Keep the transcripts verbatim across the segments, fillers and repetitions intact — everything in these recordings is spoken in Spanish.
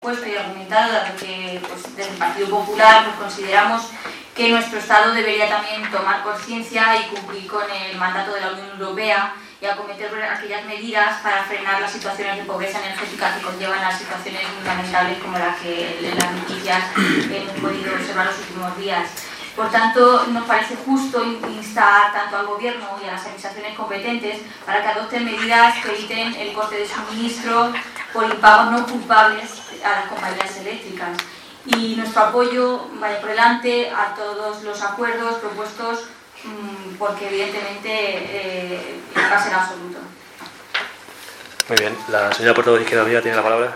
Puesto y argumentado, dado que pues, desde el Partido Popular pues, consideramos que nuestro Estado debería también tomar conciencia y cumplir con el mandato de la Unión Europea y acometer aquellas medidas para frenar las situaciones de pobreza energética que conllevan a situaciones muy lamentables como las que en las noticias hemos podido observar los últimos días. Por tanto, nos parece justo instar tanto al Gobierno y a las administraciones competentes para que adopten medidas que eviten el corte de suministro por impagos no culpables a las compañías eléctricas. Y nuestro apoyo vaya por delante a todos los acuerdos propuestos mmm, porque evidentemente eh, va a ser absoluto. Muy bien. La señora portavoz de Izquierda Unida tiene la palabra.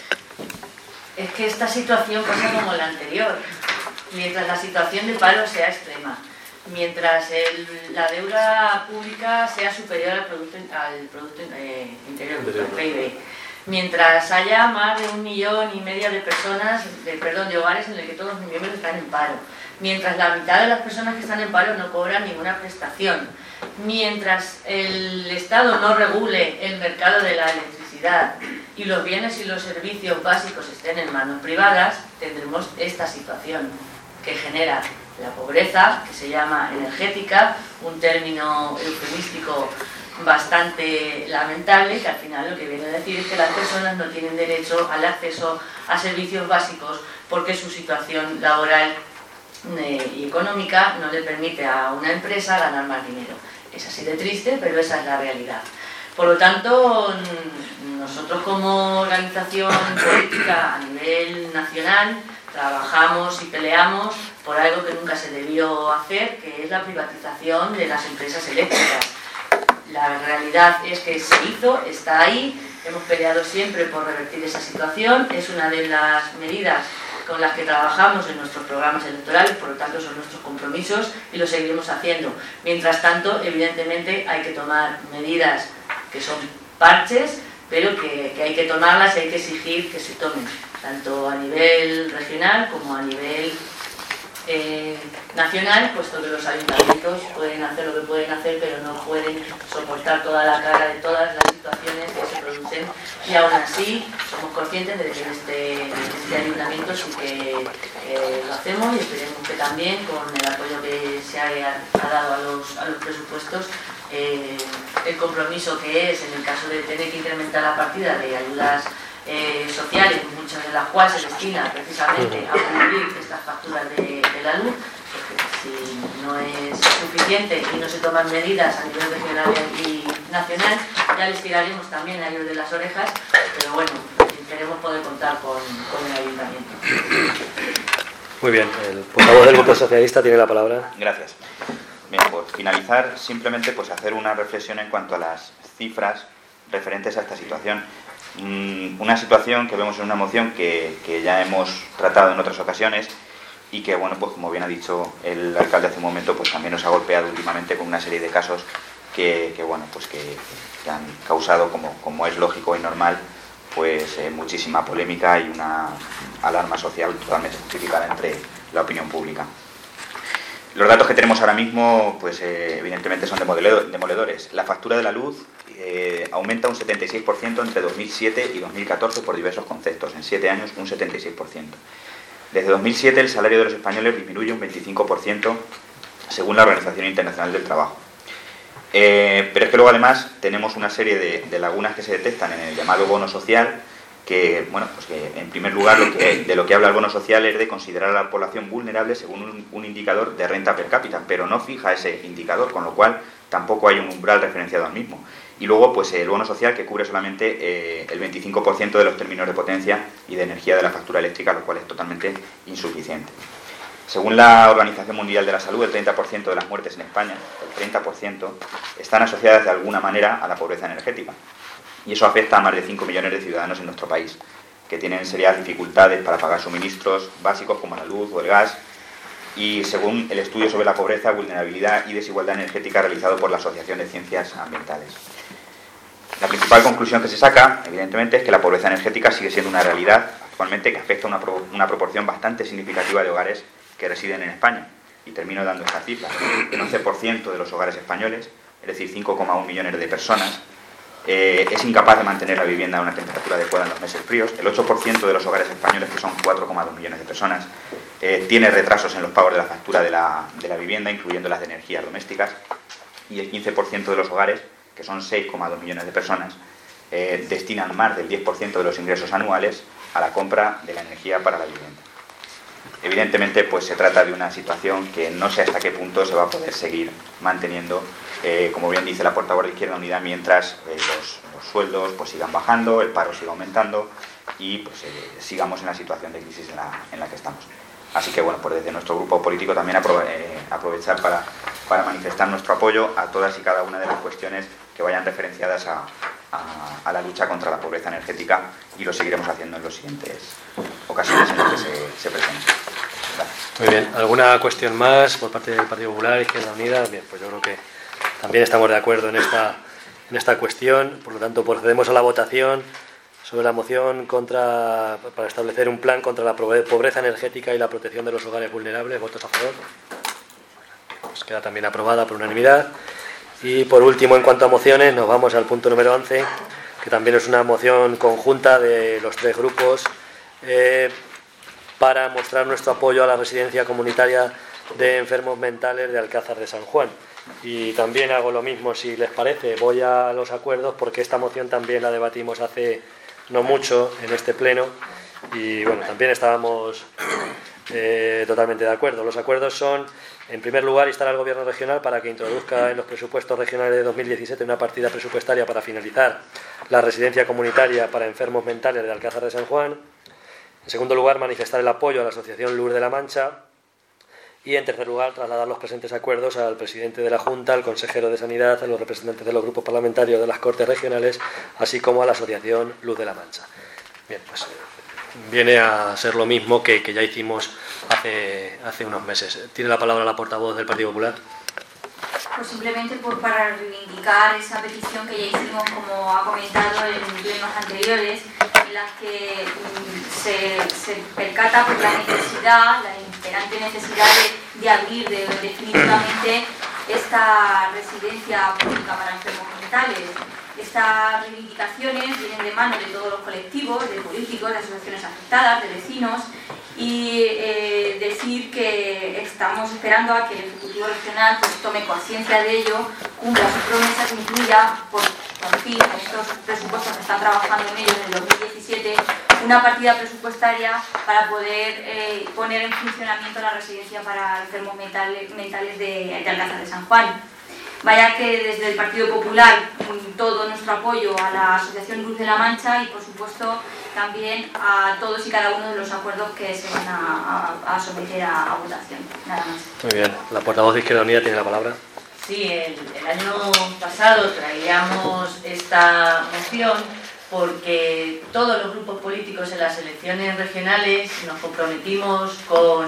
Es que esta situación pasa como la anterior. Mientras la situación de paro sea extrema, mientras el, la deuda pública sea superior al Producto, al producto eh, Interior Bruto, el P I B, mientras haya más de un millón y medio de personas, de, perdón, de hogares en los que todos los miembros están en paro, mientras la mitad de las personas que están en paro no cobran ninguna prestación, mientras el Estado no regule el mercado de la electricidad y los bienes y los servicios básicos estén en manos privadas, tendremos esta situación que genera la pobreza, que se llama energética, un término eufemístico bastante lamentable, que al final lo que viene a decir es que las personas no tienen derecho al acceso a servicios básicos porque su situación laboral eh, y económica no le permite a una empresa ganar más dinero. Es así de triste, pero esa es la realidad. Por lo tanto, nosotros como organización política a nivel nacional trabajamos y peleamos por algo que nunca se debió hacer, que es la privatización de las empresas eléctricas. La realidad es que se hizo, está ahí, hemos peleado siempre por revertir esa situación, es una de las medidas con las que trabajamos en nuestros programas electorales, por lo tanto son nuestros compromisos y lo seguiremos haciendo. Mientras tanto, evidentemente hay que tomar medidas que son parches, pero que, que hay que tomarlas y hay que exigir que se tomen, tanto a nivel regional como a nivel eh, nacional, puesto que los ayuntamientos pueden hacer lo que pueden hacer, pero no pueden soportar toda la carga de todas las situaciones que se producen, y aún así somos conscientes de que en este, en este ayuntamiento sí que eh, lo hacemos, y esperemos que también con el apoyo que se haya ha dado a los, a los presupuesos, eh, el compromiso que es, en el caso de tener que incrementar la partida de ayudas Eh, sociales, muchas de las cuales se destina precisamente a cubrir estas facturas de, de la luz, porque si no es suficiente y no se toman medidas a nivel regional y nacional, ya les tiraremos también a ellos de las orejas, pero bueno, esperemos poder contar con, con el ayuntamiento. Muy bien, el portavoz del Grupo Socialista tiene la palabra. Gracias. Bien, por finalizar, simplemente pues hacer una reflexión en cuanto a las cifras referentes a esta situación. Una situación que vemos en una moción que, que ya hemos tratado en otras ocasiones y que, bueno, pues como bien ha dicho el alcalde hace un momento, pues también nos ha golpeado últimamente con una serie de casos que, que bueno, pues que, que han causado, como, como es lógico y normal, pues eh, muchísima polémica y una alarma social totalmente justificada entre la opinión pública. Los datos que tenemos ahora mismo, pues eh, evidentemente son demoledores. La factura de la luz eh, aumenta un setenta y seis por ciento entre dos mil siete y dos mil catorce por diversos conceptos. En siete años, un setenta y seis por ciento. Desde dos mil siete, el salario de los españoles disminuye un veinticinco por ciento, según la Organización Internacional del Trabajo. Eh, pero es que luego, además, tenemos una serie de, de lagunas que se detectan en el llamado bono social, que, bueno, pues que en primer lugar lo que, de lo que habla el bono social es de considerar a la población vulnerable según un, un indicador de renta per cápita, pero no fija ese indicador, con lo cual tampoco hay un umbral referenciado al mismo. Y luego, pues el bono social, que cubre solamente eh, el veinticinco por ciento de los términos de potencia y de energía de la factura eléctrica, lo cual es totalmente insuficiente. Según la Organización Mundial de la Salud, el treinta por ciento de las muertes en España, el treinta por ciento, están asociadas de alguna manera a la pobreza energética. Y eso afecta a más de cinco millones de ciudadanos en nuestro país, que tienen serias dificultades para pagar suministros básicos como la luz o el gas. Y según el estudio sobre la pobreza, vulnerabilidad y desigualdad energética realizado por la Asociación de Ciencias Ambientales. La principal conclusión que se saca, evidentemente, es que la pobreza energética sigue siendo una realidad actualmente que afecta a una, pro una proporción bastante significativa de hogares que residen en España. Y termino dando esta cifra. El once por ciento de los hogares españoles, es decir, cinco coma uno millones de personas, eh, es incapaz de mantener la vivienda a una temperatura adecuada en los meses fríos. El ocho por ciento de los hogares españoles, que son cuatro coma dos millones de personas, eh, tiene retrasos en los pagos de la factura de la, de la vivienda, incluyendo las de energías domésticas, y el quince por ciento de los hogares, que son seis coma dos millones de personas, eh, destinan más del diez por ciento de los ingresos anuales a la compra de la energía para la vivienda. Evidentemente, pues se trata de una situación que no sé hasta qué punto se va a poder seguir manteniendo, eh, como bien dice la portavoz de Izquierda Unida, mientras eh, los, los sueldos pues sigan bajando, el paro siga aumentando y pues eh, sigamos en la situación de crisis en la, en la que estamos. Así que bueno, pues desde nuestro grupo político también aprove eh, aprovechar para, para manifestar nuestro apoyo a todas y cada una de las cuestiones que vayan referenciadas a, a, a la lucha contra la pobreza energética, y lo seguiremos haciendo en las siguientes ocasiones en las que se, se presenten. Gracias. Muy bien, ¿alguna cuestión más por parte del Partido Popular, Izquierda Unida? Bien, pues yo creo que también estamos de acuerdo en esta, en esta cuestión, por lo tanto procedemos a la votación sobre la moción contra, para establecer un plan contra la pobreza energética y la protección de los hogares vulnerables. ¿Votos a favor? Pues queda también aprobada por unanimidad. Y por último, en cuanto a mociones, nos vamos al punto número once, que también es una moción conjunta de los tres grupos, eh, para mostrar nuestro apoyo a la residencia comunitaria de enfermos mentales de Alcázar de San Juan. Y también hago lo mismo, si les parece, voy a los acuerdos, porque esta moción también la debatimos hace no mucho en este pleno y bueno, también estábamos eh, totalmente de acuerdo. Los acuerdos son, en primer lugar, instar al Gobierno regional para que introduzca en los presupuestos regionales de dos mil diecisiete una partida presupuestaria para finalizar la residencia comunitaria para enfermos mentales de Alcázar de San Juan. En segundo lugar, manifestar el apoyo a la Asociación Luz de la Mancha. Y, en tercer lugar, trasladar los presentes acuerdos al presidente de la Junta, al consejero de Sanidad, a los representantes de los grupos parlamentarios de las Cortes Regionales, así como a la Asociación Luz de la Mancha. Bien, pues viene a ser lo mismo que, que ya hicimos hace, hace unos meses. Tiene la palabra la portavoz del Partido Popular. Pues simplemente por, para reivindicar esa petición que ya hicimos, como ha comentado en plenos anteriores, en las que mm, se, se percata por la necesidad, la imperante necesidad de, de abrir de, definitivamente esta residencia pública para enfermos mentales. Estas reivindicaciones vienen de mano de todos los colectivos, de políticos, de asociaciones afectadas, de vecinos, y eh, decir que estamos esperando a que el Ejecutivo Regional pues, tome conciencia de ello, cumpla sus promesas e incluya, por, por fin, en estos presupuestos que están trabajando en ellos en el dos mil diecisiete, una partida presupuestaria para poder eh, poner en funcionamiento la residencia para enfermos mentales, mentales de, de Alcázar de San Juan. Vaya que desde el Partido Popular todo nuestro apoyo a la Asociación Luz de la Mancha y, por supuesto, también a todos y cada uno de los acuerdos que se van a, a, a someter a, a votación. Nada más. Muy bien. La portavoz de Izquierda Unida tiene la palabra. Sí, el, el año pasado traíamos esta moción porque todos los grupos políticos en las elecciones regionales nos comprometimos con...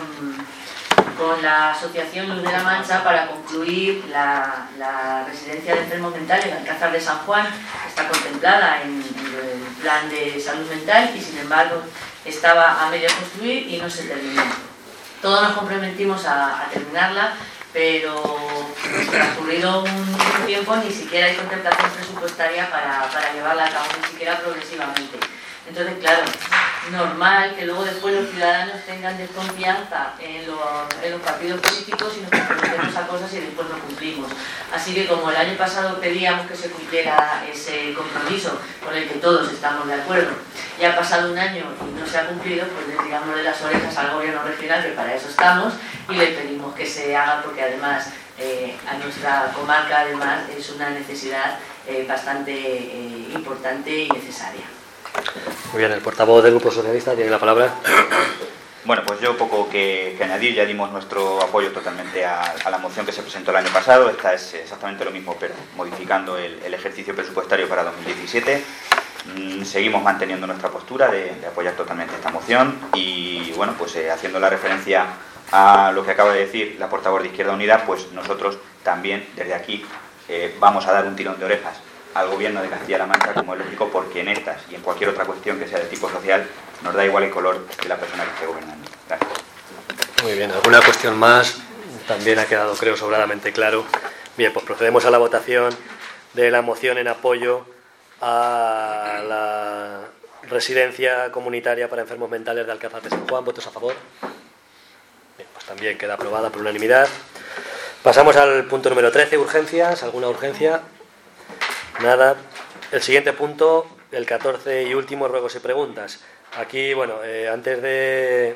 con la Asociación Luz de la Mancha para concluir la, la residencia de enfermos mentales de Alcázar de San Juan, que está contemplada en, en el plan de salud mental y sin embargo estaba a medio construir y no se terminó. Todos nos comprometimos a, a terminarla, pero transcurrido un, un tiempo ni siquiera hay contemplación presupuestaria para, para llevarla a cabo, ni siquiera progresivamente. Entonces, claro, normal que luego después los ciudadanos tengan desconfianza en los, en los partidos políticos y nos comprometemos a cosas y después no cumplimos. Así que como el año pasado pedíamos que se cumpliera ese compromiso con el que todos estamos de acuerdo, y ha pasado un año y no se ha cumplido, pues le tiramos de las orejas al Gobierno regional, que para eso estamos, y le pedimos que se haga porque además eh, a nuestra comarca además es una necesidad eh, bastante eh, importante y necesaria. Muy bien, el portavoz del Grupo Socialista tiene la palabra. Bueno, pues yo poco que, que añadir, ya dimos nuestro apoyo totalmente a, a la moción que se presentó el año pasado. Esta es exactamente lo mismo, pero modificando el, el ejercicio presupuestario para dos mil diecisiete. Mm, seguimos manteniendo nuestra postura de, de apoyar totalmente esta moción y, bueno, pues eh, haciendo la referencia a lo que acaba de decir la portavoz de Izquierda Unida, pues nosotros también desde aquí eh, vamos a dar un tirón de orejas al Gobierno de Castilla-La Mancha, como es lógico, porque en estas y en cualquier otra cuestión que sea de tipo social nos da igual el color de la persona que esté gobernando. Gracias. Muy bien, ¿alguna cuestión más? También ha quedado, creo, sobradamente claro. Bien, pues procedemos a la votación de la moción en apoyo a la residencia comunitaria para enfermos mentales de Alcázar de San Juan. ¿Votos a favor? Bien, pues también queda aprobada por unanimidad. Pasamos al punto número trece, urgencias. ¿Alguna urgencia? Nada. El siguiente punto, el catorce y último, ruegos y preguntas. Aquí, bueno, eh, antes de,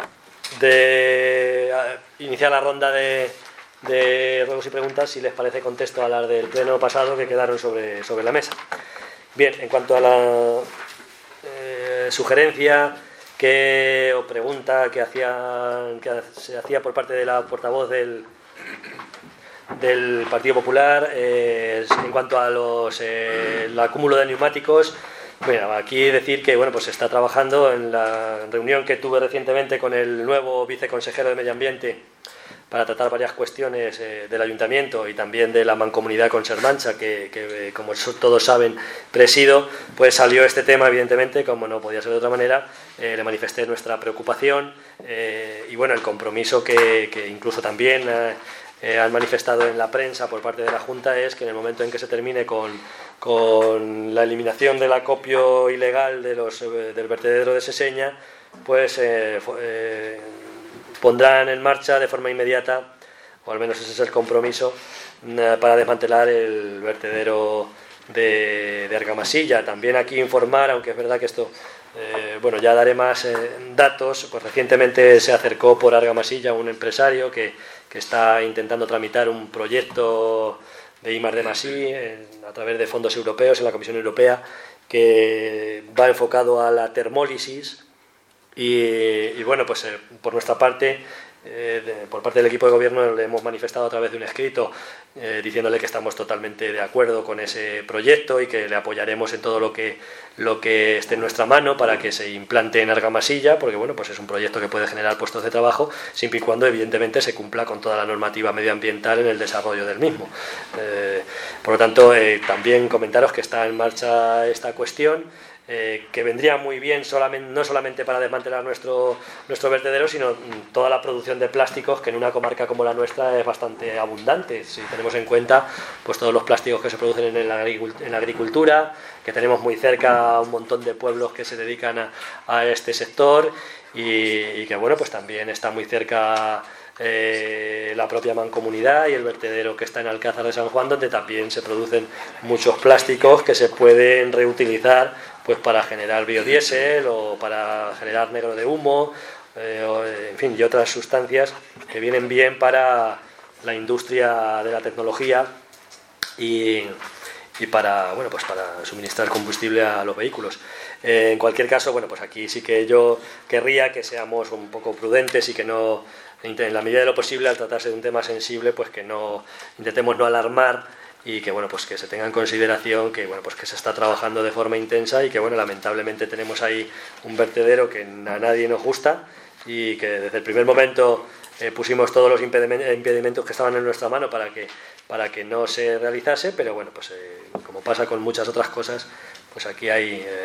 de iniciar la ronda de, de ruegos y preguntas, si les parece, contesto a las del pleno pasado que quedaron sobre, sobre la mesa. Bien, en cuanto a la eh, sugerencia que, o pregunta que, hacía, que se hacía por parte de la portavoz del, del Partido Popular, eh, en cuanto a los eh, el acúmulo de neumáticos, bueno, aquí decir que bueno, pues se está trabajando en la reunión que tuve recientemente con el nuevo viceconsejero de Medio Ambiente para tratar varias cuestiones eh, del Ayuntamiento y también de la mancomunidad con Sermancha, que, que eh, como todos saben presido, pues salió este tema, evidentemente, como no podía ser de otra manera. Eh, le manifesté nuestra preocupación eh, y bueno, el compromiso que, que incluso también eh, eh, han manifestado en la prensa por parte de la Junta es que en el momento en que se termine con, con la eliminación del acopio ilegal de los, eh, del vertedero de Seseña, pues eh, eh, pondrán en marcha de forma inmediata, o al menos ese es el compromiso, eh, para desmantelar el vertedero de, de Argamasilla. También aquí informar, aunque es verdad que esto, eh, bueno, ya daré más eh, datos, pues recientemente se acercó por Argamasilla un empresario que, que está intentando tramitar un proyecto de I más D más I a través de fondos europeos en la Comisión Europea, que va enfocado a la termólisis. Y, y bueno, pues eh, por nuestra parte, eh, de, por parte del equipo de gobierno, le hemos manifestado a través de un escrito eh, diciéndole que estamos totalmente de acuerdo con ese proyecto y que le apoyaremos en todo lo que, lo que esté en nuestra mano para que se implante en Argamasilla, porque bueno, pues es un proyecto que puede generar puestos de trabajo siempre y cuando evidentemente se cumpla con toda la normativa medioambiental en el desarrollo del mismo. Eh, por lo tanto, eh, también comentaros que está en marcha esta cuestión. Eh, que vendría muy bien solamente, no solamente para desmantelar nuestro, nuestro vertedero, sino toda la producción de plásticos, que en una comarca como la nuestra es bastante abundante, si tenemos en cuenta pues todos los plásticos que se producen en la, en la agricultura, que tenemos muy cerca un montón de pueblos que se dedican a, a este sector y, y que bueno, pues también está muy cerca Eh, la propia mancomunidad y el vertedero que está en Alcázar de San Juan, donde también se producen muchos plásticos que se pueden reutilizar pues para generar biodiesel o para generar negro de humo, eh, o, en fin, y otras sustancias que vienen bien para la industria de la tecnología y, y para, bueno, pues para suministrar combustible a los vehículos. Eh, en cualquier caso, bueno, pues aquí sí que yo querría que seamos un poco prudentes y que no, en la medida de lo posible, al tratarse de un tema sensible, pues que no intentemos no alarmar y que bueno, pues que se tenga en consideración que bueno, pues que se está trabajando de forma intensa y que bueno, lamentablemente tenemos ahí un vertedero que a nadie nos gusta y que desde el primer momento eh, pusimos todos los impedimentos que estaban en nuestra mano para que para que no se realizase, pero bueno, pues eh, como pasa con muchas otras cosas, pues aquí hay eh,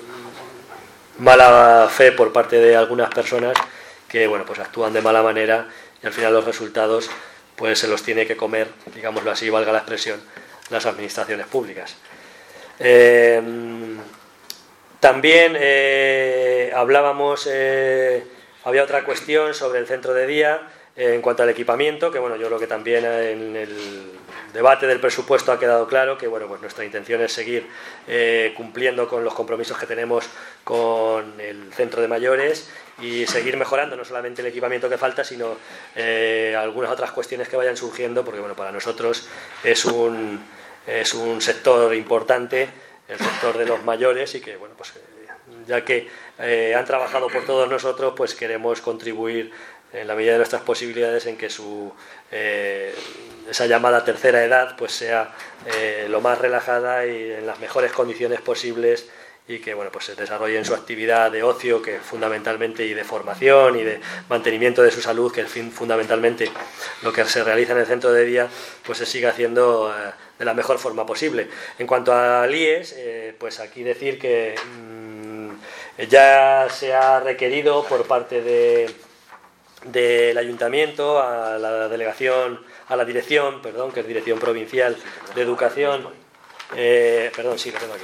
mala fe por parte de algunas personas que bueno, pues actúan de mala manera y al final los resultados pues se los tiene que comer, digámoslo así, valga la expresión, las administraciones públicas. Eh, también eh, hablábamos, eh, había otra cuestión sobre el centro de día eh, en cuanto al equipamiento, que bueno, yo creo que también en el debate del presupuesto ha quedado claro que bueno, pues nuestra intención es seguir eh, cumpliendo con los compromisos que tenemos con el centro de mayores y seguir mejorando no solamente el equipamiento que falta, sino eh, algunas otras cuestiones que vayan surgiendo, porque bueno, para nosotros es un, es un sector importante, el sector de los mayores, y que bueno, pues ya que eh, han trabajado por todos nosotros, pues queremos contribuir en la medida de nuestras posibilidades en que su eh, esa llamada tercera edad pues sea eh, lo más relajada y en las mejores condiciones posibles, y que bueno, pues se desarrollen su actividad de ocio, que fundamentalmente, y de formación y de mantenimiento de su salud, que es fin, fundamentalmente lo que se realiza en el centro de día, pues se siga haciendo eh, de la mejor forma posible. En cuanto al I E S, eh, pues aquí decir que mmm, ya se ha requerido por parte de del Ayuntamiento a la delegación, a la dirección, perdón, que es Dirección Provincial de Educación, eh, perdón, sí, lo tengo aquí.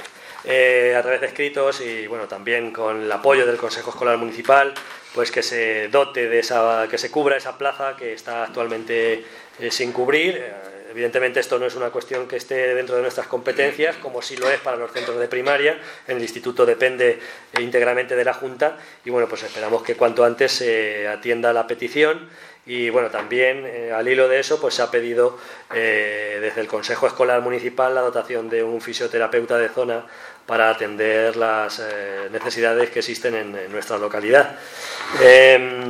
eh, a través de escritos y bueno, también con el apoyo del Consejo Escolar Municipal, pues que se dote de esa, que se cubra esa plaza que está actualmente eh, sin cubrir. Eh, evidentemente esto no es una cuestión que esté dentro de nuestras competencias, como sí lo es para los centros de primaria. En el instituto depende eh, íntegramente de la Junta y bueno, pues esperamos que cuanto antes se atienda la petición. Y bueno, también eh, al hilo de eso pues se ha pedido eh, desde el Consejo Escolar Municipal la dotación de un fisioterapeuta de zona para atender las eh, necesidades que existen en, en nuestra localidad. Eh,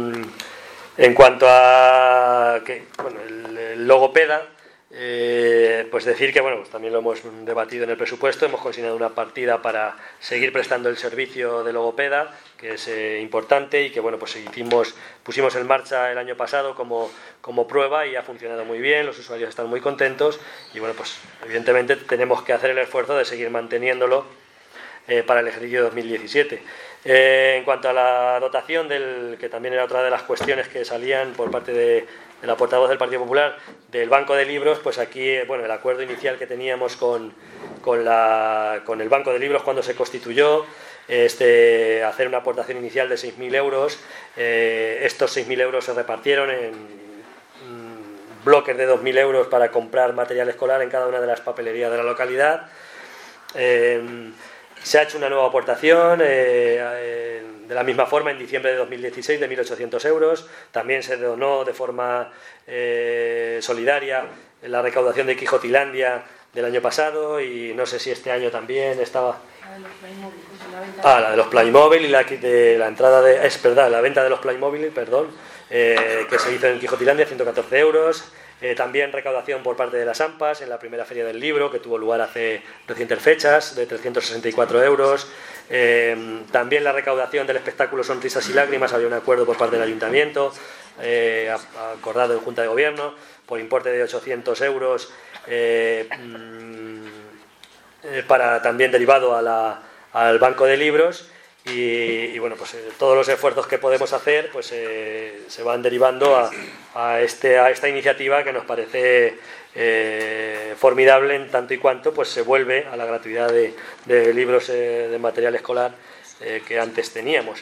en cuanto a que, bueno, el, el logopeda, Eh, pues decir que bueno, pues también lo hemos debatido en el presupuesto, hemos consignado una partida para seguir prestando el servicio de logopeda, que es eh, importante y que bueno, pues hicimos, pusimos en marcha el año pasado como, como prueba y ha funcionado muy bien, los usuarios están muy contentos y bueno, pues evidentemente tenemos que hacer el esfuerzo de seguir manteniéndolo eh, para el ejercicio dos mil diecisiete. Eh, en cuanto a la dotación, del, que también era otra de las cuestiones que salían por parte de de la portavoz del Partido Popular, del Banco de Libros, pues aquí, bueno, el acuerdo inicial que teníamos con, con, la, con el Banco de Libros cuando se constituyó, este, hacer una aportación inicial de seis mil euros, eh, estos seis mil euros se repartieron en mm, bloques de dos mil euros para comprar material escolar en cada una de las papelerías de la localidad. Eh, se ha hecho una nueva aportación eh, eh, de la misma forma en diciembre de dos mil dieciséis de mil ochocientos euros. También se donó de forma eh, solidaria la recaudación de Quijotilandia del año pasado y no sé si este año también estaba... Ah, la de los Playmobil y la de la entrada de... Es verdad, la venta de los Playmobil, perdón, eh, que se hizo en Quijotilandia, ciento catorce euros. Eh, también recaudación por parte de las AMPAs en la primera feria del libro que tuvo lugar hace recientes fechas de trescientos sesenta y cuatro euros. Eh, también la recaudación del espectáculo Sonrisas y Lágrimas, había un acuerdo por parte del Ayuntamiento eh, acordado en Junta de Gobierno por importe de ochocientos euros eh, eh, para también derivado a la, al Banco de Libros. Y, y bueno, pues eh, todos los esfuerzos que podemos hacer pues eh, se van derivando a, a, este, a esta iniciativa que nos parece eh, formidable en tanto y cuanto pues se vuelve a la gratuidad de, de libros eh, de material escolar eh, que antes teníamos.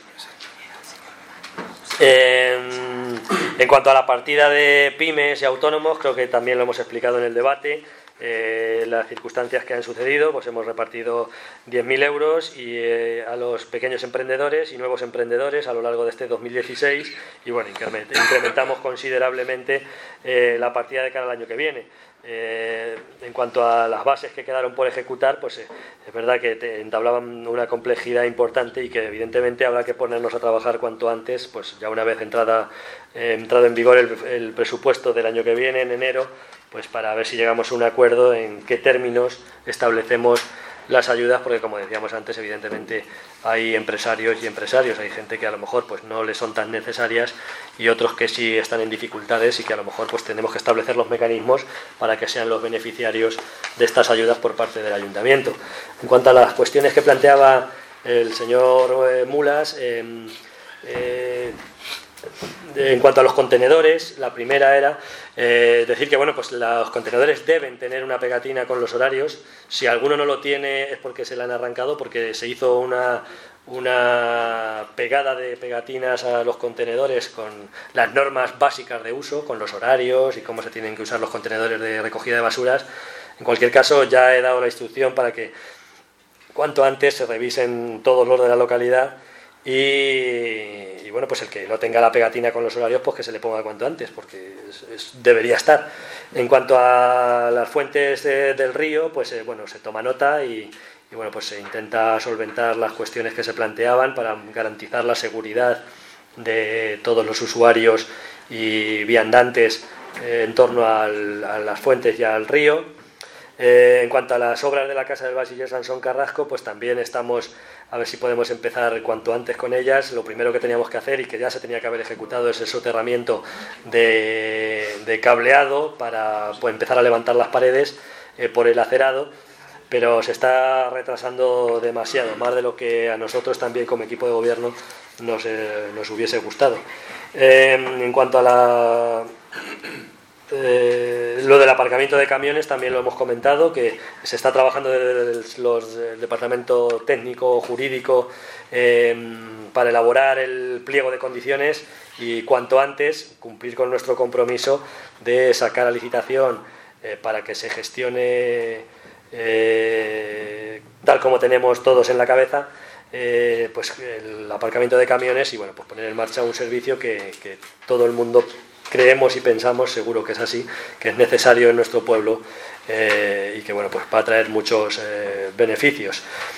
Eh, en cuanto a la partida de pymes y autónomos, creo que también lo hemos explicado en el debate. Eh, las circunstancias que han sucedido, pues hemos repartido diez mil euros y, eh, a los pequeños emprendedores y nuevos emprendedores a lo largo de este dos mil dieciséis y bueno, incrementamos considerablemente eh, la partida de cara al año que viene. Eh, en cuanto a las bases que quedaron por ejecutar, pues eh, es verdad que te entablaban una complejidad importante y que evidentemente habrá que ponernos a trabajar cuanto antes, pues ya una vez entrada, eh, entrado en vigor el, el presupuesto del año que viene, en enero, pues para ver si llegamos a un acuerdo en qué términos establecemos las ayudas, porque como decíamos antes, evidentemente hay empresarios y empresarios, hay gente que a lo mejor pues no les son tan necesarias y otros que sí están en dificultades y que a lo mejor pues tenemos que establecer los mecanismos para que sean los beneficiarios de estas ayudas por parte del Ayuntamiento. En cuanto a las cuestiones que planteaba el señor eh, Mulas, eh, eh, en cuanto a los contenedores, la primera era eh, decir que bueno, pues los contenedores deben tener una pegatina con los horarios. Si alguno no lo tiene es porque se la han arrancado, porque se hizo una, una pegada de pegatinas a los contenedores con las normas básicas de uso, con los horarios y cómo se tienen que usar los contenedores de recogida de basuras. En cualquier caso, ya he dado la instrucción para que cuanto antes se revisen todos los de la localidad. Y, y bueno, pues el que no tenga la pegatina con los horarios, pues que se le ponga cuanto antes, porque es, es, debería estar. En cuanto a las fuentes de, del río, pues eh, bueno, se toma nota y, y bueno, pues se intenta solventar las cuestiones que se planteaban para garantizar la seguridad de todos los usuarios y viandantes eh, en torno al, a las fuentes y al río. Eh, en cuanto a las obras de la Casa del Bachiller Sansón Carrasco, pues también estamos a ver si podemos empezar cuanto antes con ellas. Lo primero que teníamos que hacer y que ya se tenía que haber ejecutado es el soterramiento de, de cableado para pues, empezar a levantar las paredes eh, por el acerado, pero se está retrasando demasiado, más de lo que a nosotros también como equipo de gobierno nos, eh, nos hubiese gustado. Eh, en cuanto a la eh, lo del aparcamiento de camiones también lo hemos comentado, que se está trabajando desde los el departamento técnico jurídico eh, para elaborar el pliego de condiciones y cuanto antes cumplir con nuestro compromiso de sacar a licitación eh, para que se gestione eh, tal como tenemos todos en la cabeza, eh, pues el aparcamiento de camiones y bueno, pues poner en marcha un servicio que, que todo el mundo creemos y pensamos, seguro que es así, que es necesario en nuestro pueblo eh, y que bueno, pues va a traer muchos eh, beneficios.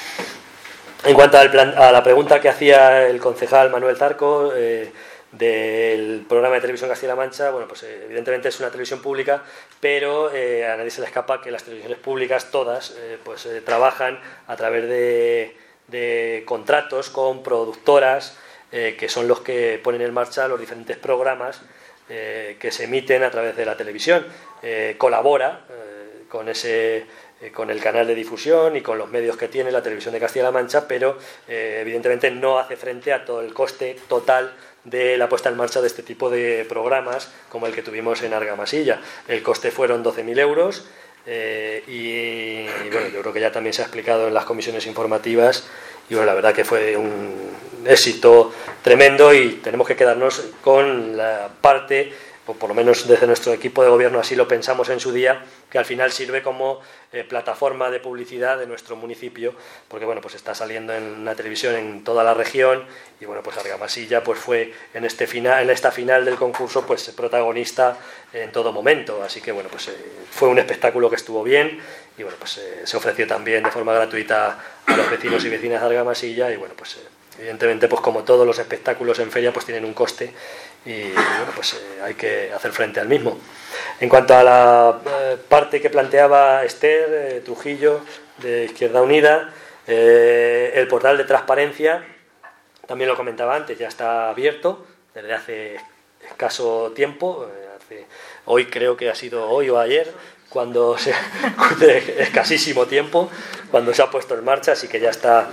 En cuanto al plan, a la pregunta que hacía el concejal Manuel Zarco eh, del programa de televisión Castilla-La Mancha, bueno, pues eh, evidentemente es una televisión pública, pero eh, a nadie se le escapa que las televisiones públicas todas eh, pues eh, trabajan a través de, de contratos con productoras eh, que son los que ponen en marcha los diferentes programas Eh, que se emiten a través de la televisión. Eh, colabora eh, con ese eh, con el canal de difusión y con los medios que tiene la televisión de Castilla-La Mancha, pero eh, evidentemente no hace frente a todo el coste total de la puesta en marcha de este tipo de programas como el que tuvimos en Argamasilla. El coste fueron doce mil euros eh, y, y bueno, yo creo que ya también se ha explicado en las comisiones informativas y bueno, la verdad que fue un éxito tremendo y tenemos que quedarnos con la parte, o por lo menos desde nuestro equipo de gobierno así lo pensamos en su día, que al final sirve como eh, plataforma de publicidad de nuestro municipio, porque bueno, pues está saliendo en la televisión en toda la región y bueno, pues Argamasilla pues fue en este final, en esta final del concurso pues protagonista en todo momento, así que bueno, pues eh, fue un espectáculo que estuvo bien y bueno, pues eh, se ofreció también de forma gratuita a los vecinos y vecinas de Argamasilla y bueno, pues eh, evidentemente pues como todos los espectáculos en feria pues tienen un coste y bueno, pues eh, hay que hacer frente al mismo. En cuanto a la eh, parte que planteaba Esther eh, Trujillo de Izquierda Unida, eh, el portal de transparencia, también lo comentaba antes, ya está abierto desde hace escaso tiempo, eh, hace, hoy creo que ha sido hoy o ayer, cuando se, de escasísimo tiempo, cuando se ha puesto en marcha, así que ya está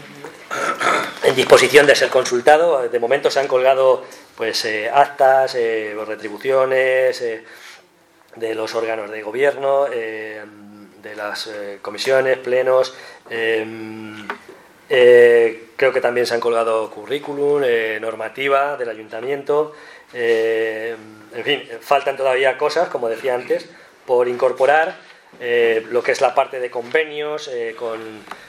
en disposición de ser consultado. De momento se han colgado pues eh, actas, eh, retribuciones eh, de los órganos de gobierno, eh, de las eh, comisiones, plenos. Eh, eh, creo que también se han colgado currículum, eh, normativa del ayuntamiento. Eh, en fin, faltan todavía cosas, como decía antes, por incorporar, eh, lo que es la parte de convenios eh, con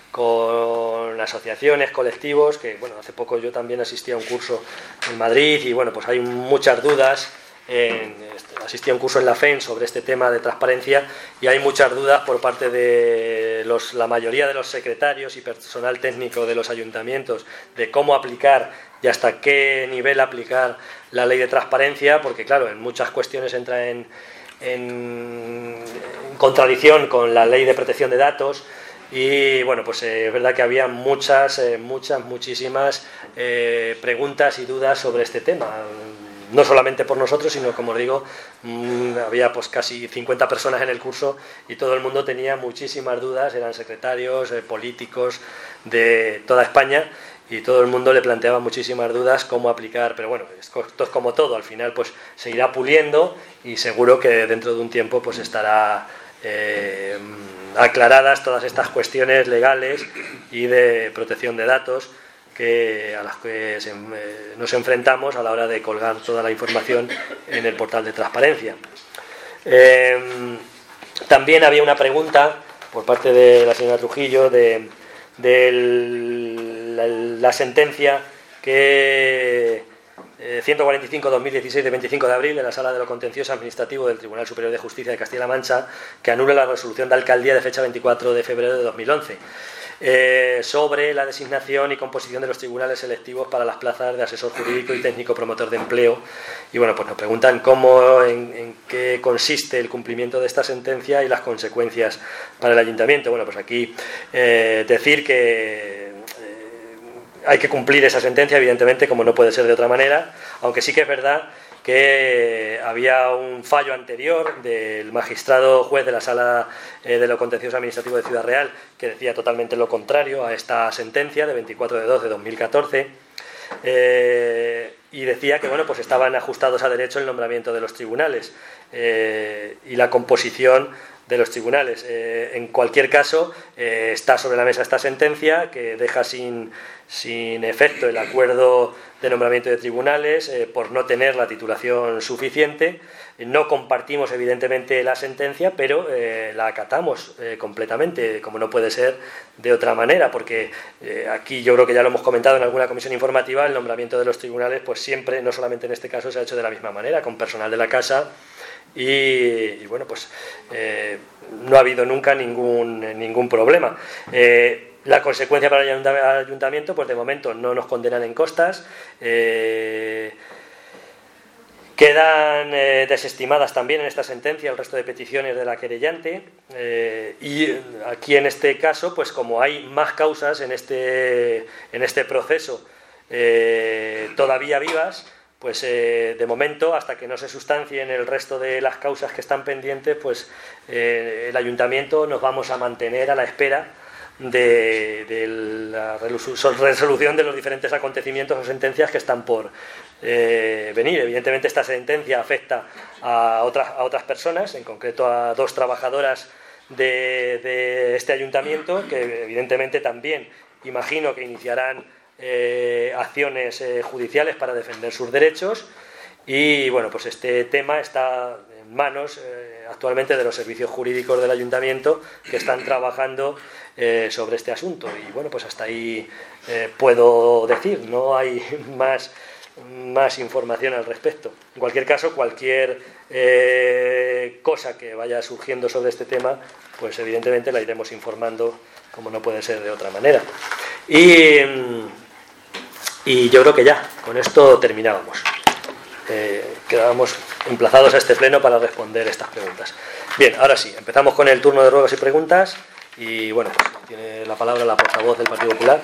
con asociaciones, colectivos, que bueno, hace poco yo también asistí a un curso en Madrid y bueno, pues hay muchas dudas, en, asistí a un curso en la F E N sobre este tema de transparencia y hay muchas dudas por parte de los, la mayoría de los secretarios y personal técnico de los ayuntamientos de cómo aplicar y hasta qué nivel aplicar la ley de transparencia, porque claro, en muchas cuestiones entra en, en, en contradicción con la ley de protección de datos. Y bueno, pues eh, es verdad que había muchas, eh, muchas, muchísimas eh, preguntas y dudas sobre este tema. No solamente por nosotros, sino como os digo, mmm, había pues casi cincuenta personas en el curso y todo el mundo tenía muchísimas dudas, eran secretarios, eh, políticos de toda España y todo el mundo le planteaba muchísimas dudas cómo aplicar, pero bueno, esto es como todo, al final pues se irá puliendo y seguro que dentro de un tiempo pues estará Eh, aclaradas todas estas cuestiones legales y de protección de datos que, a las que se, eh, nos enfrentamos a la hora de colgar toda la información en el portal de transparencia. Eh, también había una pregunta por parte de la señora Trujillo de, de la, la sentencia que ciento cuarenta y cinco barra dos mil dieciséis de veinticinco de abril de la Sala de lo Contencioso Administrativo del Tribunal Superior de Justicia de Castilla-La Mancha, que anula la resolución de alcaldía de fecha veinticuatro de febrero de dos mil once eh, sobre la designación y composición de los tribunales selectivos para las plazas de asesor jurídico y técnico promotor de empleo. Y bueno, pues nos preguntan cómo, en, en qué consiste el cumplimiento de esta sentencia y las consecuencias para el ayuntamiento. Bueno, pues aquí eh, decir que hay que cumplir esa sentencia, evidentemente, como no puede ser de otra manera, aunque sí que es verdad que había un fallo anterior del magistrado juez de la Sala de lo Contencioso Administrativo de Ciudad Real que decía totalmente lo contrario a esta sentencia de veinticuatro de dos de dos mil catorce, Eh, y decía que bueno, pues estaban ajustados a derecho el nombramiento de los tribunales eh, y la composición de los tribunales. Eh, en cualquier caso, eh, está sobre la mesa esta sentencia que deja sin, sin efecto el acuerdo de nombramiento de tribunales eh, por no tener la titulación suficiente. No compartimos evidentemente la sentencia, pero eh, la acatamos eh, completamente, como no puede ser de otra manera, porque eh, aquí yo creo que ya lo hemos comentado en alguna comisión informativa, el nombramiento de los tribunales pues siempre, no solamente en este caso, se ha hecho de la misma manera, con personal de la casa. Y, y bueno, pues eh, no ha habido nunca ningún, ningún problema. Eh, la consecuencia para el ayuntamiento, pues de momento no nos condenan en costas. Eh, quedan eh, desestimadas también en esta sentencia el resto de peticiones de la querellante. Eh, y aquí en este caso, pues como hay más causas en este, en este proceso eh, todavía vivas, pues eh, de momento, hasta que no se sustancien el resto de las causas que están pendientes, pues eh, el ayuntamiento nos vamos a mantener a la espera de, de la resolución de los diferentes acontecimientos o sentencias que están por eh, venir. Evidentemente esta sentencia afecta a otras, a otras personas, en concreto a dos trabajadoras de, de este ayuntamiento, que evidentemente también imagino que iniciarán Eh, acciones eh, judiciales para defender sus derechos. Y bueno, pues este tema está en manos eh, actualmente de los servicios jurídicos del ayuntamiento, que están trabajando eh, sobre este asunto. Y bueno, pues hasta ahí eh, puedo decir, no hay más, más información al respecto. En cualquier caso, cualquier eh, cosa que vaya surgiendo sobre este tema, pues evidentemente la iremos informando, como no puede ser de otra manera. Y Y yo creo que ya, con esto terminábamos. Eh, quedábamos emplazados a este pleno para responder estas preguntas. Bien, ahora sí, empezamos con el turno de ruegos y preguntas. Y bueno, pues tiene la palabra la portavoz del Partido Popular.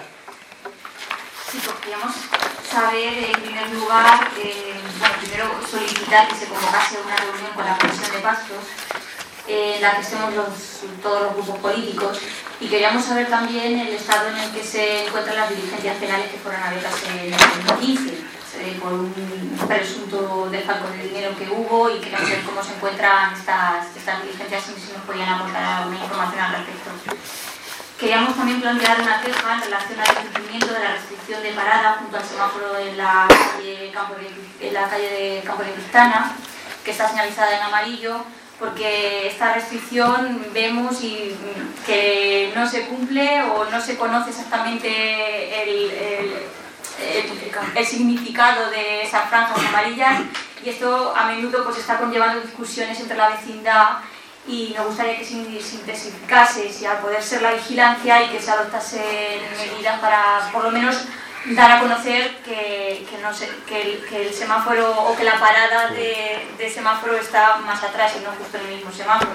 Sí, pues queríamos saber, en primer lugar, eh, bueno, primero solicitar que se convocase una reunión con la Comisión de Pastos, eh, en la que estemos los, todos los grupos políticos. Y queríamos saber también el estado en el que se encuentran las diligencias penales que fueron abiertas en el dos mil quince, eh, por un presunto desfalco de dinero que hubo, y queríamos ver cómo se encuentran estas, estas diligencias y si nos podían aportar alguna información al respecto. Queríamos también plantear una queja en relación al cumplimiento de la restricción de parada junto al semáforo en la calle, Campo de, en la calle de Campo de Cristana, que está señalizada en amarillo, porque esta restricción vemos y que no se cumple o no se conoce exactamente el, el, el, el significado de esas franjas amarillas, y esto a menudo pues está conllevando discusiones entre la vecindad, y nos gustaría que se intensificase, si al poder ser la vigilancia, y que se adoptasen medidas para por lo menos dar a conocer que, que, no sé, que, el, que el semáforo o que la parada de, de semáforo está más atrás y no justo en el mismo semáforo,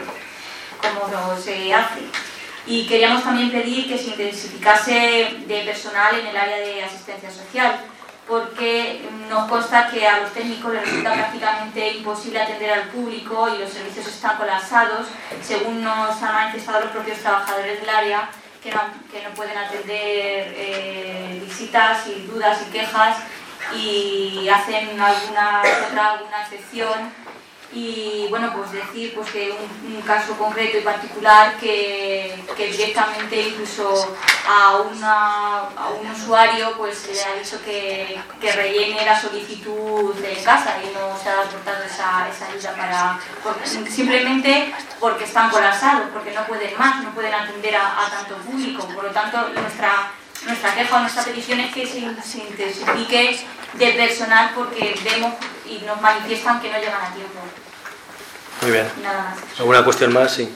como se hace. Y queríamos también pedir que se intensificase de personal en el área de asistencia social, porque nos consta que a los técnicos les resulta prácticamente imposible atender al público y los servicios están colapsados, según nos han manifestado los propios trabajadores del área, que no, que no pueden atender eh, visitas y dudas y quejas, y hacen alguna otra alguna excepción. Y bueno, pues decir pues que un, un caso concreto y particular que, que directamente incluso a, una, a un usuario pues le ha dicho que, que rellene la solicitud en casa y no se ha aportado esa, esa ayuda para, porque, simplemente porque están colapsados, porque no pueden más, no pueden atender a, a tanto público. Por lo tanto, nuestra, nuestra queja o nuestra petición es que se, se intensifique de personal, porque vemos y nos manifiestan que no llegan a tiempo. Muy bien. Nada más. ¿Alguna cuestión más? Sí.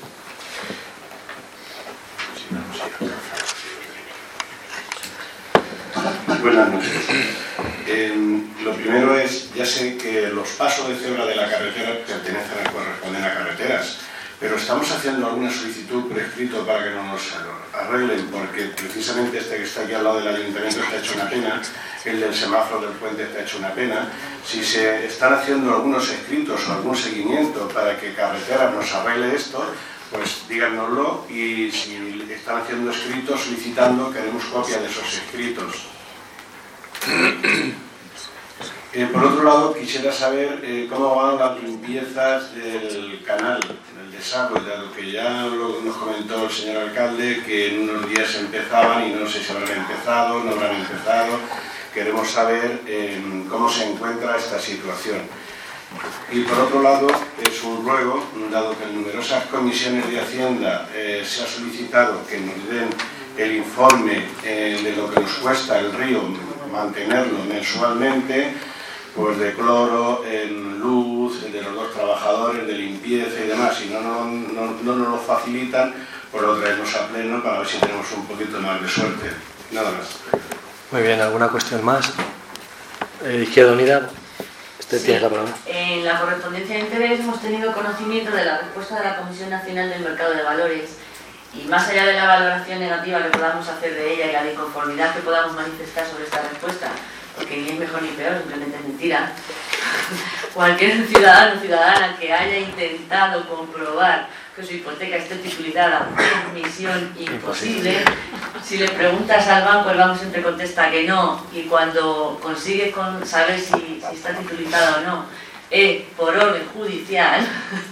Buenas noches. Eh, lo primero es, ya sé que los pasos de cebra de la carretera pertenecen a corresponden a carreteras, pero estamos haciendo alguna solicitud por escrito para que no nos arreglen, porque precisamente este que está aquí al lado del ayuntamiento está hecho una pena, el del semáforo del puente está hecho una pena. Si se están haciendo algunos escritos o algún seguimiento para que Carreteras nos arregle esto, pues díganoslo, y si están haciendo escritos solicitando, queremos copia de esos escritos. Eh, por otro lado, quisiera saber eh, cómo van las limpiezas del canal, del desagüe, dado que ya lo, nos comentó el señor alcalde que en unos días empezaban y no sé si habrán empezado, no habrán empezado. Queremos saber eh, cómo se encuentra esta situación. Y por otro lado, es un ruego, dado que en numerosas comisiones de Hacienda eh, se ha solicitado que nos den el informe eh, de lo que nos cuesta el río mantenerlo mensualmente, pues de cloro, en luz, de los dos trabajadores, de limpieza y demás, si no, no, no, no nos lo facilitan, pues lo traemos a pleno para ver si tenemos un poquito más de suerte. Nada más. Muy bien, ¿alguna cuestión más? Eh, Izquierda Unida, usted Sí. tiene la palabra. En la correspondencia de interés hemos tenido conocimiento de la respuesta de la Comisión Nacional del Mercado de Valores y más allá de la valoración negativa que podamos hacer de ella y la inconformidad que podamos manifestar sobre esta respuesta, porque ni es mejor ni peor, simplemente es mentira, cualquier ciudadano o ciudadana que haya intentado comprobar que su hipoteca esté titulizada es misión imposible. Si le preguntas al banco, el banco siempre contesta que no, y cuando consigue con saber si, si está titulizada o no, es por orden judicial,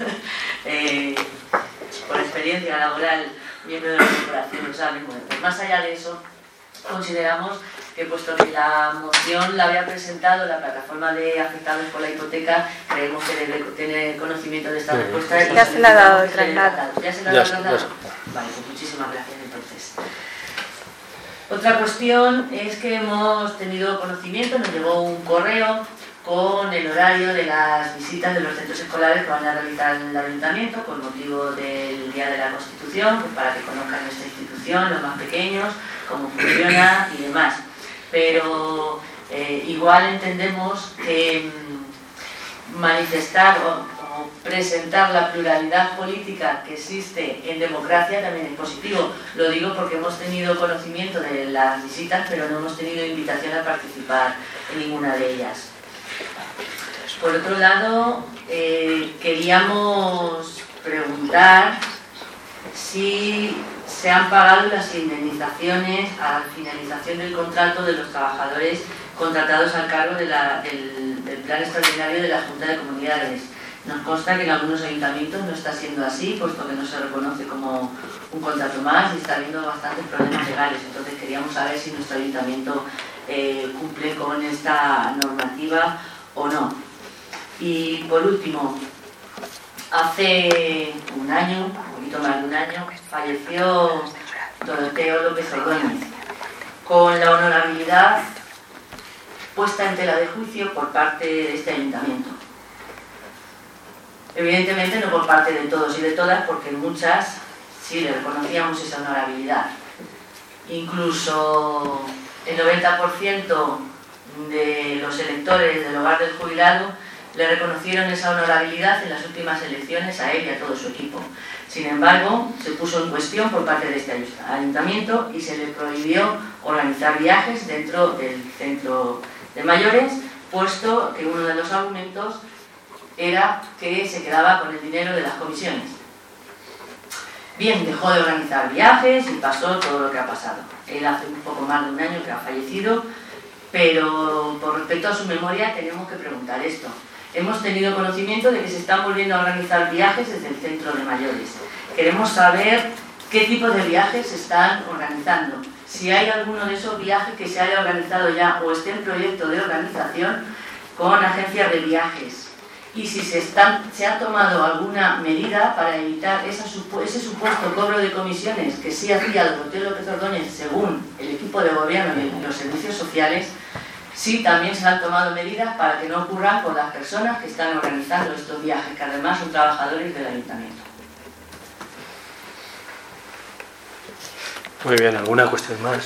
eh, por experiencia laboral, miembro de la corporación, lo saben. Bueno, pues más allá de eso, consideramos que puesto que la moción la había presentado la plataforma de afectados por la hipoteca, creemos que debe tener conocimiento de esta respuesta. Ya y se le ha dado que el se le traslado. trasladado. ¿Ya se le ha Ya dado se- el ya traslado? Vale, pues muchísimas gracias entonces. Otra cuestión es que hemos tenido conocimiento, nos llegó un correo con el horario de las visitas de los centros escolares que van a realizar en el ayuntamiento con motivo del Día de la Constitución, pues para que conozcan nuestra institución, los más pequeños, cómo funciona y demás. Pero eh, igual entendemos que mm, manifestar o, o presentar la pluralidad política que existe en democracia también es positivo. Lo digo porque hemos tenido conocimiento de las visitas, pero no hemos tenido invitación a participar en ninguna de ellas. Por otro lado, eh, queríamos preguntar si se han pagado las indemnizaciones a la finalización del contrato de los trabajadores contratados al cargo de la, del, del plan extraordinario de la Junta de Comunidades. Nos consta que en algunos ayuntamientos no está siendo así, puesto que no se reconoce como un contrato más y está habiendo bastantes problemas legales. Entonces queríamos saber si nuestro ayuntamiento eh, cumple con esta normativa o no. Y por último, hace un año, un poquito más de un año, falleció Doroteo López Ordóñez, con la honorabilidad puesta en tela de juicio por parte de este ayuntamiento. Evidentemente no por parte de todos y de todas, porque muchas sí le reconocíamos esa honorabilidad. Incluso el noventa por ciento de los electores del hogar del jubilado le reconocieron esa honorabilidad en las últimas elecciones a él y a todo su equipo. Sin embargo, se puso en cuestión por parte de este ayuntamiento y se le prohibió organizar viajes dentro del centro de mayores, puesto que uno de los argumentos era que se quedaba con el dinero de las comisiones. Bien, dejó de organizar viajes y pasó todo lo que ha pasado. Él hace un poco más de un año que ha fallecido, pero por respeto a su memoria tenemos que preguntar esto. Hemos tenido conocimiento de que se están volviendo a organizar viajes desde el centro de mayores. Queremos saber qué tipo de viajes se están organizando. Si hay alguno de esos viajes que se haya organizado ya o esté en proyecto de organización con agencias de viajes. Y si se, están, se ha tomado alguna medida para evitar esa, ese supuesto cobro de comisiones que sí hacía Doroteo López Ordóñez según el equipo de gobierno y los servicios sociales, sí también se han tomado medidas para que no ocurran con las personas que están organizando estos viajes, que además son trabajadores del ayuntamiento. Muy bien, ¿alguna cuestión más?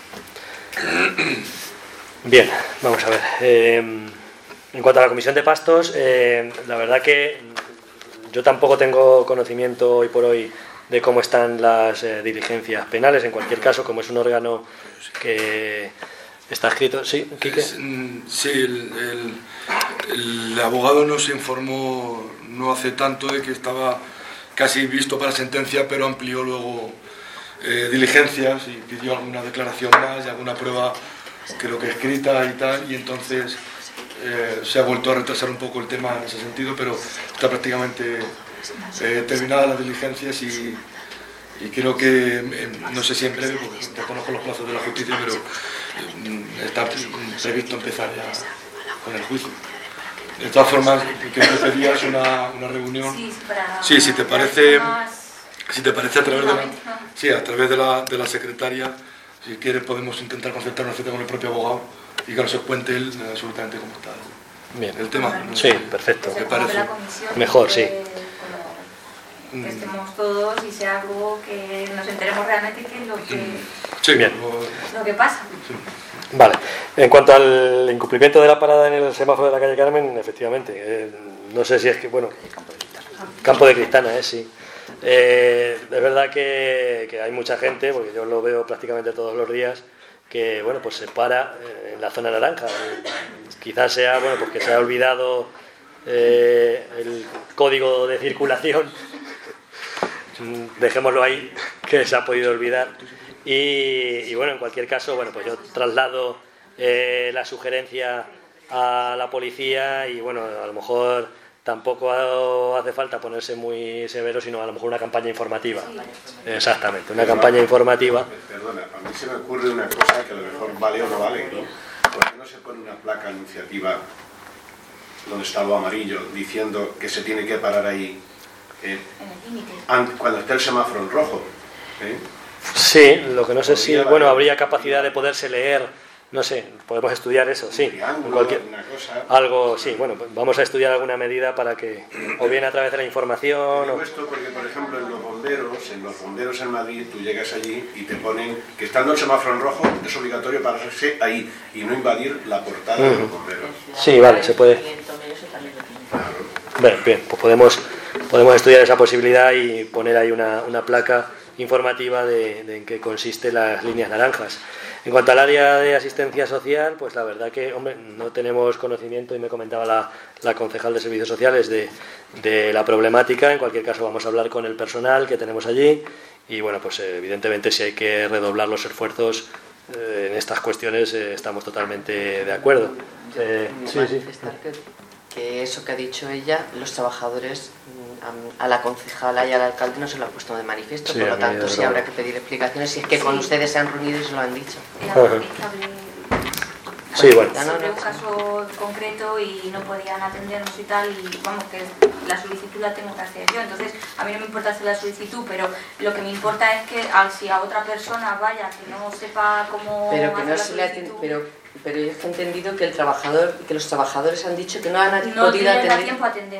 Bien, vamos a ver. Eh, en cuanto a la Comisión de Pastos, eh, la verdad que yo tampoco tengo conocimiento hoy por hoy de cómo están las eh, diligencias penales. En cualquier caso, como es un órgano que está escrito... ¿Sí, Quique? Sí, el, el, el abogado nos informó no hace tanto de que estaba casi visto para sentencia, pero amplió luego eh, diligencias y pidió alguna declaración más y alguna prueba creo que escrita y tal, y entonces eh, se ha vuelto a retrasar un poco el tema en ese sentido, pero está prácticamente eh, terminada las diligencias y, y creo que, eh, no sé si en breve, porque desconozco los plazos de la justicia, pero eh, está previsto empezar ya con el juicio. De todas formas, que te pedías una, una reunión. Sí, para, sí, si te parece, más... si te parece a través de la, sí, a través de la, de la secretaria, si quieres podemos intentar concertar una cita con el propio abogado y que nos cuente él absolutamente cómo está Bien. el tema. Sí, perfecto. Se ¿Te parece? la comisión Mejor, que, sí. Como, que estemos todos y sea algo que nos enteremos realmente qué es lo que, sí, bien. Lo que pasa. Sí. Vale. En cuanto al incumplimiento de la parada en el semáforo de la calle Carmen, efectivamente, eh, no sé si es que, bueno, Campo de Cristana, eh, sí. Eh, es verdad que, que hay mucha gente, porque yo lo veo prácticamente todos los días, que bueno, pues se para eh, en la zona naranja. Eh, quizás sea, bueno, porque se ha olvidado eh, el código de circulación, dejémoslo ahí, que se ha podido olvidar. Y, y bueno, en cualquier caso, bueno, pues yo traslado eh, la sugerencia a la policía y bueno, a lo mejor tampoco hace falta ponerse muy severo, sino a lo mejor una campaña informativa. Exactamente, una campaña informativa. Perdona, a mí se me ocurre una cosa que a lo mejor vale o no vale, ¿no? ¿Por qué no se pone una placa anunciativa donde está lo amarillo diciendo que se tiene que parar ahí eh, cuando esté el semáforo en rojo? ¿eh? Sí, lo que no sé si, bueno, habría capacidad de poderse leer, no sé, podemos estudiar eso, sí. Cualquier, algo, sí, bueno, vamos a estudiar alguna medida para que, o bien a través de la información. Digo o... esto porque, por ejemplo, en los bomberos, en los bomberos en Madrid, tú llegas allí y te ponen que estando el semáforo en rojo es obligatorio pararse ahí y no invadir la portada uh-huh. de los bomberos. Sí, vale, se puede. Bueno, bien, pues podemos, podemos estudiar esa posibilidad y poner ahí una, una placa informativa de, de en qué consiste las líneas naranjas. En cuanto al área de asistencia social, pues la verdad que, hombre, no tenemos conocimiento, y me comentaba la, la concejal de Servicios Sociales de, de la problemática. En cualquier caso vamos a hablar con el personal que tenemos allí y bueno, pues evidentemente si hay que redoblar los esfuerzos eh, en estas cuestiones eh, estamos totalmente de acuerdo. Eh, sí, sí. Que, que eso que ha dicho ella, los trabajadores a, a la concejala y al alcalde no se lo han puesto de manifiesto, sí, por lo tanto sí habrá que pedir explicaciones si es que sí. Con ustedes se han reunido y se lo han dicho. Uh-huh. Sí, bueno. Sobre un caso concreto y no podían atendernos y tal, y vamos, que la solicitud la tengo que hacer yo, entonces a mí no me importa hacer la solicitud, pero lo que me importa es que al, si a otra persona vaya que no sepa cómo pero que hacer no la se le solicitud... pero pero yo he entendido que el trabajador, que los trabajadores han dicho que no han no podido atender. No tienen tiempo a atender.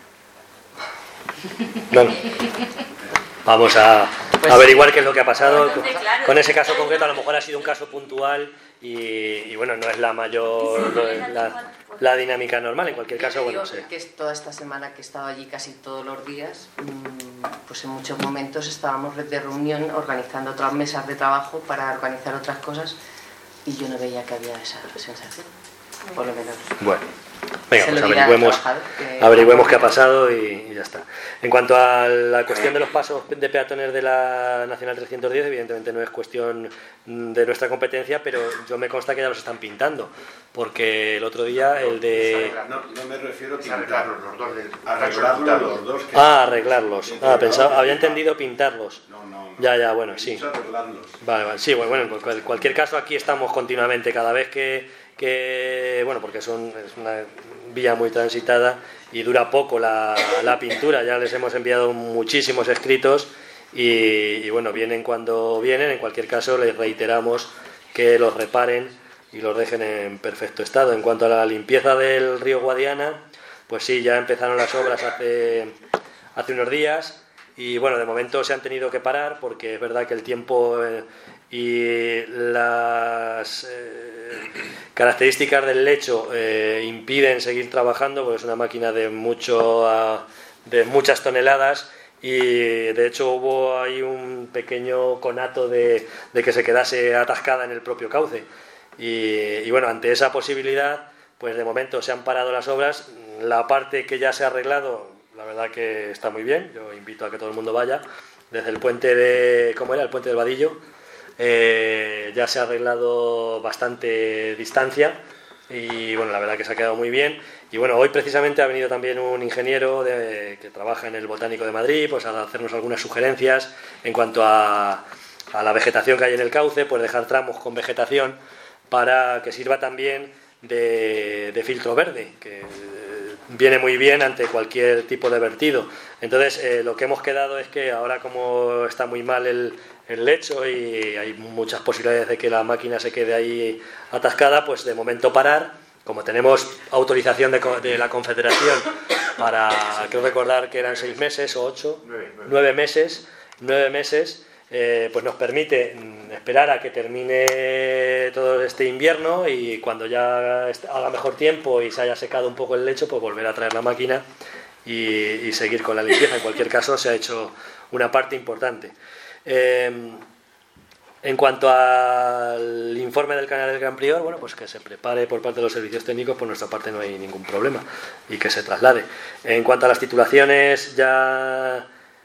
Bueno, vamos a pues, averiguar qué es lo que ha pasado. Entonces, claro, con ese caso concreto a lo mejor ha sido un caso puntual y, y bueno, no es la mayor, sí, no, la, la dinámica normal. En cualquier caso, bueno, sé. Que toda esta semana que he estado allí casi todos los días, pues en muchos momentos estábamos de reunión organizando otras mesas de trabajo para organizar otras cosas y yo no veía que había esa sensación, por lo menos. Bueno. Venga, pues averigüemos, averigüemos qué ha pasado y, y ya está. En cuanto a la cuestión de los pasos de peatones de la Nacional trescientos diez, evidentemente no es cuestión de nuestra competencia, pero yo me consta que ya los están pintando, porque el otro día el de... No, no me refiero a pintarlos, los dos. Arreglarlos los dos. Que... Ah, arreglarlos. Ah, pensaba, había entendido pintarlos. No, no. Ya, ya, bueno, sí. Arreglarlos. Vale, vale. Sí, bueno, en cualquier caso aquí estamos continuamente, cada vez que... que bueno, porque son, es una vía muy transitada y dura poco la, la pintura, ya les hemos enviado muchísimos escritos y, y bueno, vienen cuando vienen. En cualquier caso les reiteramos que los reparen y los dejen en perfecto estado. En cuanto a la limpieza del río Guadiana, pues sí, ya empezaron las obras hace, hace unos días y bueno, de momento se han tenido que parar porque es verdad que el tiempo eh, y las eh, características del lecho eh, impiden seguir trabajando, porque es una máquina de mucho a, de muchas toneladas y de hecho hubo ahí un pequeño conato de, de que se quedase atascada en el propio cauce y, y bueno, ante esa posibilidad pues de momento se han parado las obras. La parte que ya se ha arreglado, la verdad que está muy bien, yo invito a que todo el mundo vaya desde el puente de, ¿cómo era? El puente del Vadillo eh, ya se ha arreglado bastante distancia y bueno, la verdad que se ha quedado muy bien. Y bueno, hoy precisamente ha venido también un ingeniero de, que trabaja en el Botánico de Madrid, pues a hacernos algunas sugerencias en cuanto a, a la vegetación que hay en el cauce, pues dejar tramos con vegetación para que sirva también de, de filtro verde, que viene muy bien ante cualquier tipo de vertido. Entonces, eh, lo que hemos quedado es que ahora, como está muy mal el, el lecho y hay muchas posibilidades de que la máquina se quede ahí atascada, pues de momento parar. Como tenemos autorización de, de la Confederación para, creo recordar que eran seis meses o ocho, nueve, nueve. nueve meses, nueve meses, eh, pues nos permite esperar a que termine todo este invierno y cuando ya haga mejor tiempo y se haya secado un poco el lecho, pues volver a traer la máquina y, y seguir con la limpieza. En cualquier caso, se ha hecho una parte importante. Eh, En cuanto al informe del canal del Gran Prior, bueno, pues que se prepare por parte de los servicios técnicos, por nuestra parte no hay ningún problema y que se traslade. En cuanto a las titulaciones, ya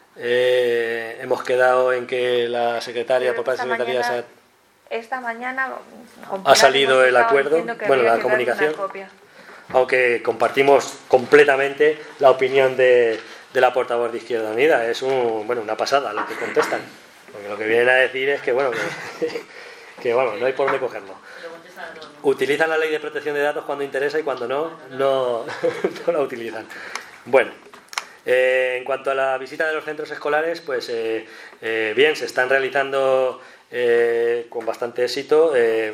eh, hemos quedado en que la secretaria, por parte de la secretaría, mañana, se ha, esta mañana ha salido el acuerdo, bueno, la comunicación, aunque compartimos completamente la opinión de, de la portavoz de Izquierda Unida. Es un, bueno, una pasada lo que contestan. Porque lo que vienen a decir es que, bueno, que, que bueno, no hay por dónde cogerlo. Utilizan la ley de protección de datos cuando interesa y cuando no, no, no la utilizan. Bueno, eh, en cuanto a la visita de los centros escolares, pues eh, eh, bien, se están realizando eh, con bastante éxito. Eh,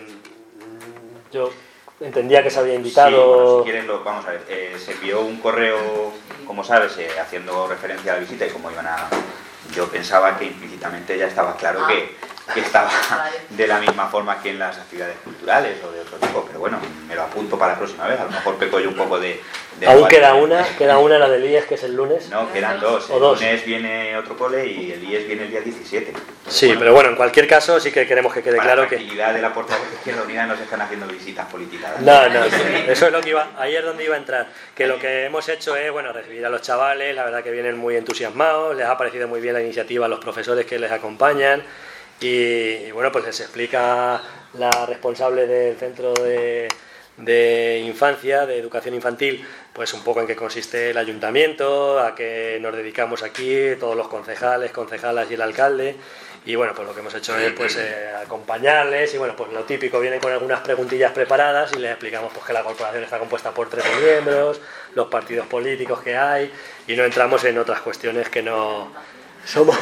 yo entendía que se había invitado... Sí, bueno, si quieren, lo, vamos a ver, eh, se envió un correo, como sabes, eh, haciendo referencia a la visita y cómo iban a... Yo pensaba que implícitamente ya estaba claro ah. que, que estaba de la misma forma que en las actividades culturales o de otro tipo, pero bueno, me lo apunto para la próxima vez. A lo mejor peco yo un poco de... de Aún queda una, queda una, la del I E S, que es el lunes. No, quedan dos. El dos. lunes viene otro cole y el I E S viene el día diecisiete. Sí, bueno, pero bueno, en cualquier caso sí que queremos que quede claro que... Para la tranquilidad de la portavoz de Izquierda Unida no se están haciendo visitas políticas. No, no, eso es lo que iba... Ahí es donde iba a entrar. Que lo que hemos hecho es, bueno, recibir a los chavales, la verdad que vienen muy entusiasmados, les ha parecido muy bien la iniciativa a los profesores que les acompañan y, y bueno, pues les explica la responsable del centro de, de infancia, de educación infantil, pues un poco en qué consiste el ayuntamiento, a qué nos dedicamos aquí, todos los concejales, concejalas y el alcalde. Y bueno, pues lo que hemos hecho es pues eh, acompañarles y bueno, pues lo típico, vienen con algunas preguntillas preparadas y les explicamos pues que la corporación está compuesta por trece miembros, los partidos políticos que hay y no entramos en otras cuestiones que no... Somos,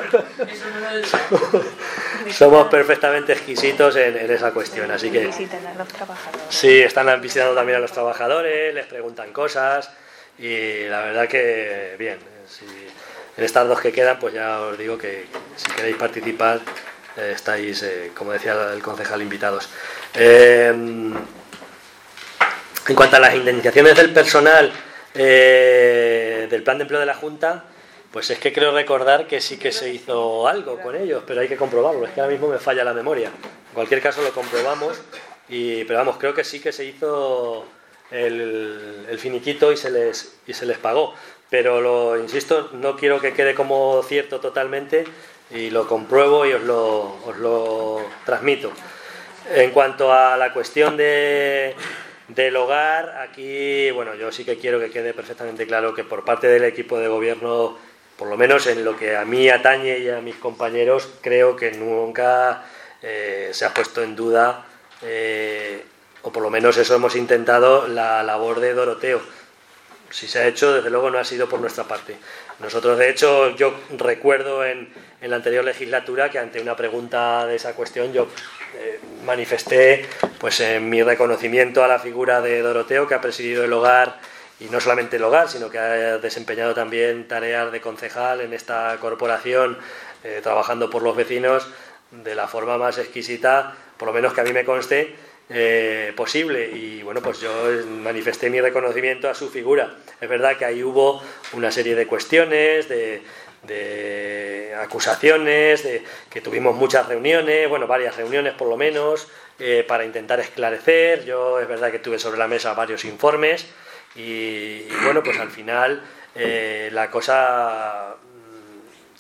somos perfectamente exquisitos en, en esa cuestión, así que... Visitan a los trabajadores. Sí, están visitando también a los trabajadores, les preguntan cosas y la verdad que bien, si... En estas dos que quedan, pues ya os digo que si queréis participar, eh, estáis, eh, como decía el concejal, invitados. Eh, en cuanto a las indemnizaciones del personal eh, del plan de empleo de la Junta, pues es que creo recordar que sí que se hizo algo con ellos, pero hay que comprobarlo, es que ahora mismo me falla la memoria. En cualquier caso lo comprobamos, y, pero vamos, creo que sí que se hizo el, el finiquito y se les, y se les pagó. Pero lo insisto, no quiero que quede como cierto totalmente y lo compruebo y os lo, os lo transmito. En cuanto a la cuestión de, del hogar, aquí, bueno, yo sí que quiero que quede perfectamente claro que por parte del equipo de gobierno, por lo menos en lo que a mí atañe y a mis compañeros, creo que nunca eh, se ha puesto en duda, eh, o por lo menos eso hemos intentado, la labor de Doroteo. Si se ha hecho, desde luego no ha sido por nuestra parte. Nosotros, de hecho, yo recuerdo en, en la anterior legislatura que ante una pregunta de esa cuestión yo eh, manifesté pues, eh, mi reconocimiento a la figura de Doroteo, que ha presidido el hogar, y no solamente el hogar, sino que ha desempeñado también tareas de concejal en esta corporación, eh, trabajando por los vecinos de la forma más exquisita, por lo menos que a mí me conste, Eh, posible. Y bueno, pues yo manifesté mi reconocimiento a su figura. Es verdad que ahí hubo una serie de cuestiones, de, de acusaciones, de que tuvimos muchas reuniones, bueno, varias reuniones por lo menos, eh, para intentar esclarecer. Yo es verdad que tuve sobre la mesa varios informes y, y bueno, pues al final eh, la cosa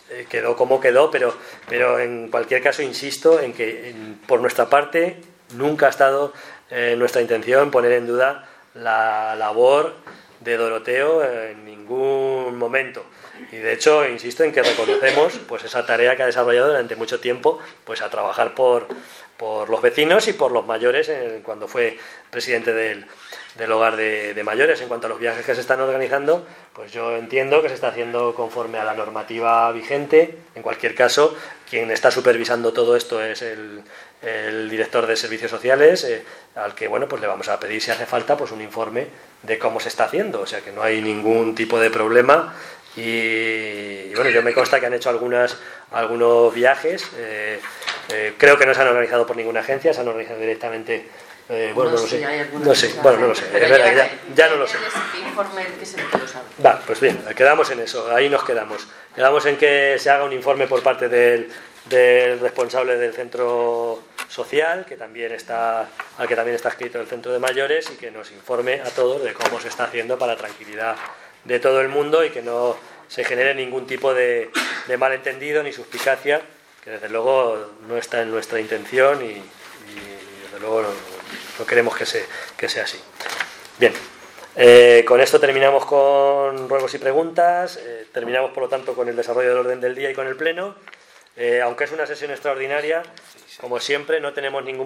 eh, quedó como quedó, pero, pero en cualquier caso insisto en que en, por nuestra parte nunca ha estado eh, nuestra intención poner en duda la labor de Doroteo en ningún momento. Y de hecho insisto en que reconocemos pues esa tarea que ha desarrollado durante mucho tiempo, pues a trabajar por, por los vecinos y por los mayores en, cuando fue presidente del, del hogar de, de mayores. En cuanto a los viajes que se están organizando, pues yo entiendo que se está haciendo conforme a la normativa vigente. En cualquier caso, quien está supervisando todo esto es el, el director de Servicios Sociales, eh, al que bueno pues le vamos a pedir, si hace falta, pues un informe de cómo se está haciendo. O sea que no hay ningún tipo de problema. Y, y bueno, yo me consta que han hecho algunas, algunos viajes, eh, eh, creo que no se han organizado por ninguna agencia, se han organizado directamente, eh, bueno, no, no lo sé, no sé, bueno, no lo sé, es verdad, ya, ya no lo sé. Va, pues bien, quedamos en eso, ahí nos quedamos. Quedamos en que se haga un informe por parte del, del responsable del centro social, que también está, al que también está escrito el centro de mayores, y que nos informe a todos de cómo se está haciendo para la tranquilidad de todo el mundo y que no se genere ningún tipo de, de malentendido ni suspicacia, que desde luego no está en nuestra intención y, y desde luego no, no queremos que, se, que sea así. Bien, eh, con esto terminamos con ruegos y preguntas, eh, terminamos por lo tanto con el desarrollo del orden del día y con el pleno. Eh, aunque es una sesión extraordinaria, como siempre no tenemos ningún